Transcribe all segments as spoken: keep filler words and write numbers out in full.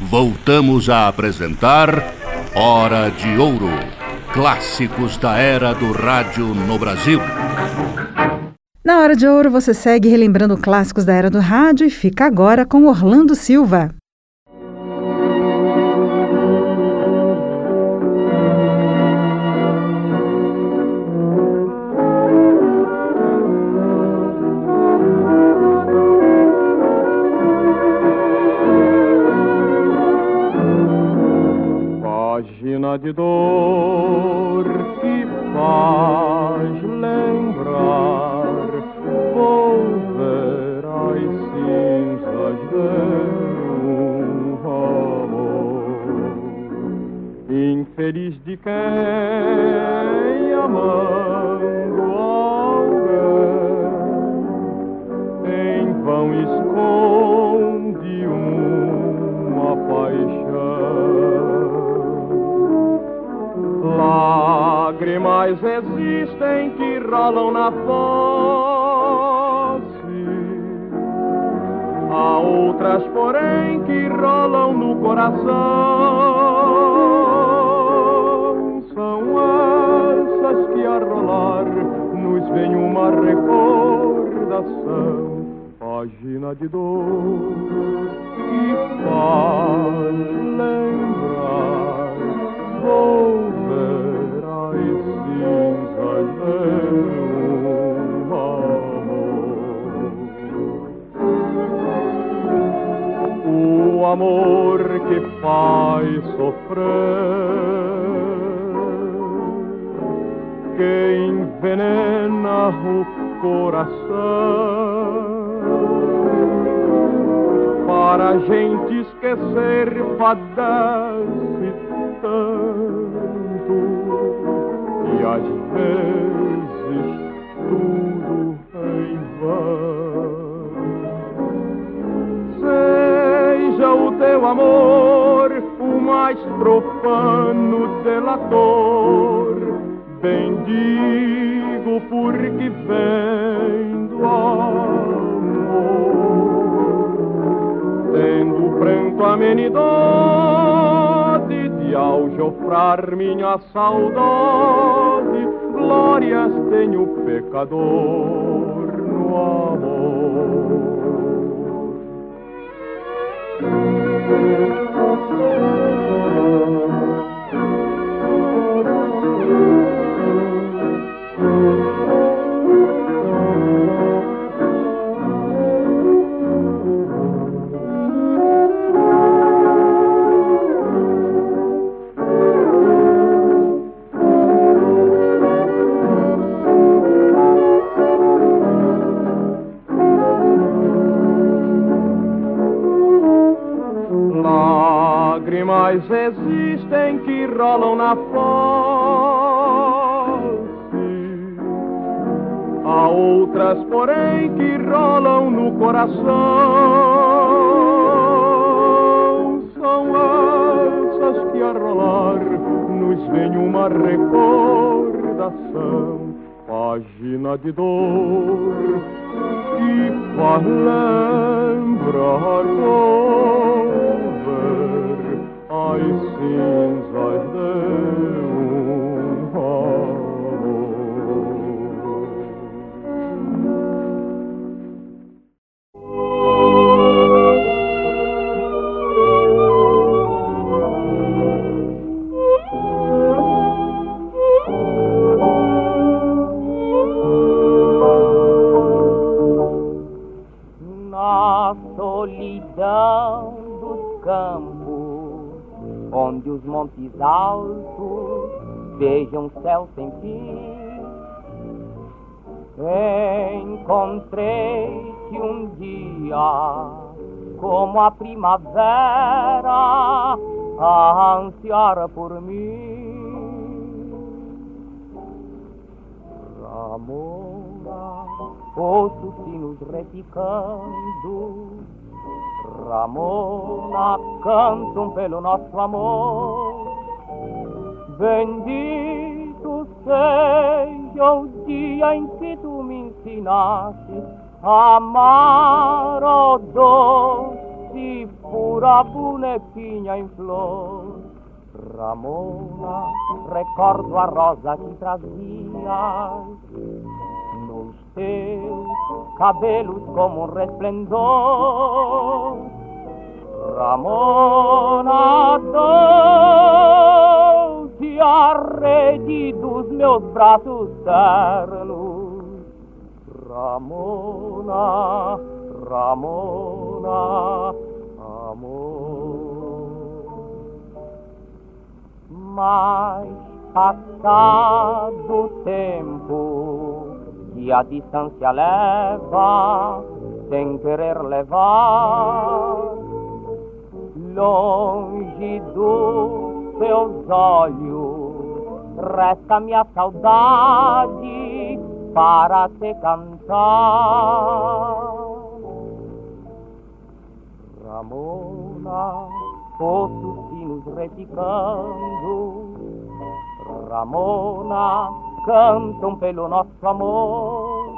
voltamos a apresentar Hora de Ouro, clássicos da era do rádio no Brasil. Na Hora de Ouro você segue relembrando clássicos da era do rádio e fica agora com Orlando Silva. Página de dor que faz lembrar volver às cinzas de um amor infeliz de quem amando alguém em vão esconde uma paixão. Lágrimas existem que rolam na face, há outras, porém, que rolam no coração. São essas que a rolar nos vem uma recordação. Página de dor que faz lembrar volver às cinzas de um amor. O amor que faz sofrer, que envenena o coração, para a gente esquecer padece tanto, e às vezes tudo em vão. Seja o teu amor o mais profano delator, bendigo porque vem do amor, tendo pranto amenidade de aljofrar minha saudade. Glórias tem o pecador no amor. Lágrimas existem que rolam na face, há outras, porém, que rolam no coração. São essas que a rolar nos vem uma recordação. Página de dor que faz lembrar volver às cinzas de um amor. Na solidão dos campos, onde os montes altos vejam o céu sem fim, encontrei-te um dia como a primavera a ansiar por mim. Ramona, ouço sinos repicando, Ramona, cantam pelo nosso amor. Bendito seja o dia em que tu me ensinaste a amar, ó doce doce, pura bonequinha em flor. Ramona, recordo a rosa que trazias nos teus cabelos como um resplendor. Ramona, doce a rede dos meus braços ternos. Ramona, Ramona, amor. Mas passado o tempo que a distância leva, sem querer levar, longe dos teus olhos, resta-me a saudade para te cantar. Ramona, ouço os sinos repicando. Ramona, cantam pelo nosso amor.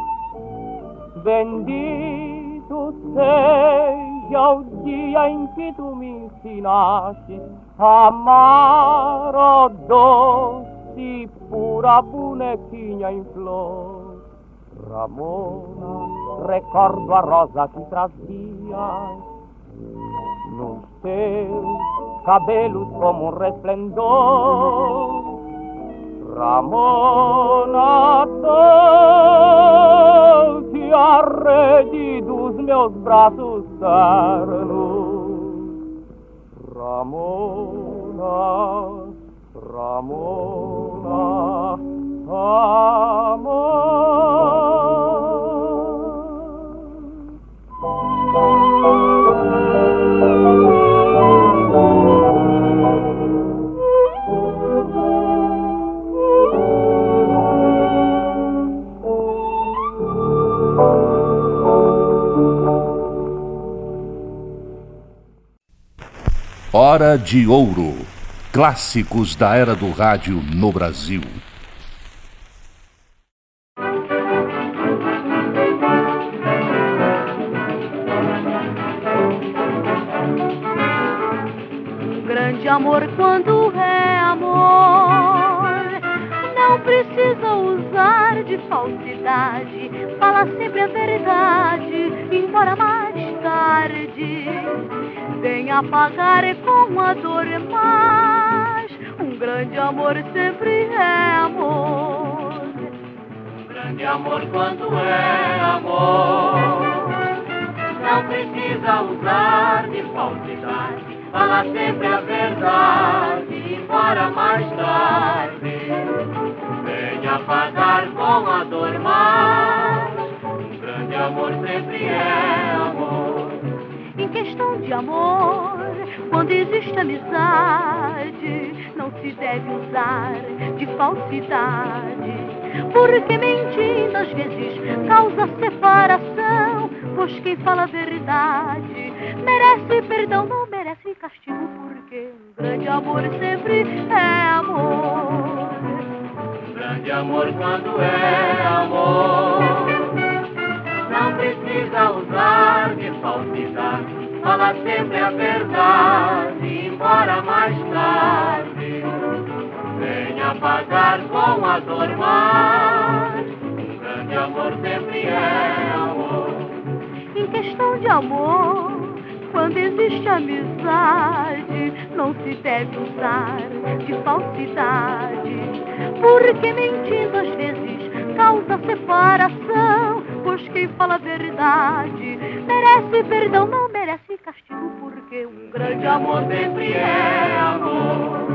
Bendito seja o dia em que tu me ensinaste a amar, ó doce, pura bonequinha em flor. Ramona, recordo a rosa que trazias nos teus cabelos como um resplendor. Ramona, doce a rede dos meus braços ternos. Ramona, Ramona, amor. Hora de Ouro. Clássicos da era do rádio no Brasil. Um grande amor, quando é amor, não precisa usar de falsidade, fala sempre a verdade, embora mais tarde venha pagar com a dor, mas um grande amor sempre é amor. Um grande amor, quando é amor, não precisa usar de falsidade, fala sempre a verdade, embora mais tarde venha pagar com a dor, mas um grande amor sempre é amor. Em questão de amor, quando existe amizade, não se deve usar de falsidade, porque mentindo às vezes causa separação, pois quem fala a verdade merece perdão, não merece castigo, porque um grande amor sempre é amor. Um grande amor, quando é amor, não precisa usar de falsidade, fala sempre a verdade, embora mais tarde venha pagar com a dor, mas um grande amor sempre é amor. Em questão de amor, quando existe amizade, não se deve usar de falsidade, porque mentindo às vezes causa separação, pois quem fala a verdade merece perdão, não merece castigo, porque um grande amor sempre é amor.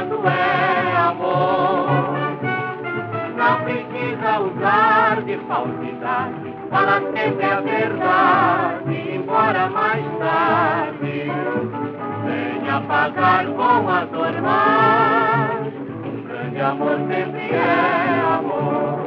quando é amor. Não precisa usar de falsidade, fala sempre a verdade, embora mais tarde venha pagar com a dor, mas um grande amor sempre é amor.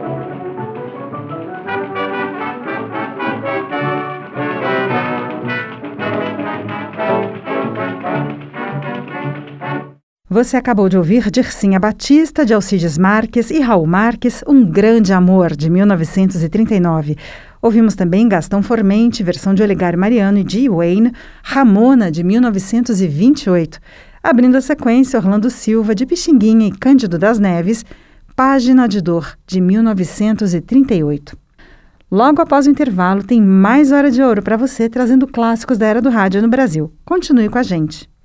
Você acabou de ouvir Dircinha Batista, de Alcides Marques e Raul Marques, Um Grande Amor, de mil novecentos e trinta e nove. Ouvimos também Gastão Formente, versão de Olegário Mariano e Dee Wayne, Ramona, de mil novecentos e vinte e oito. Abrindo a sequência, Orlando Silva, de Pixinguinha e Cândido das Neves, Página de Dor, de mil novecentos e trinta e oito. Logo após o intervalo, tem mais Hora de Ouro para você, trazendo clássicos da era do rádio no Brasil. Continue com a gente.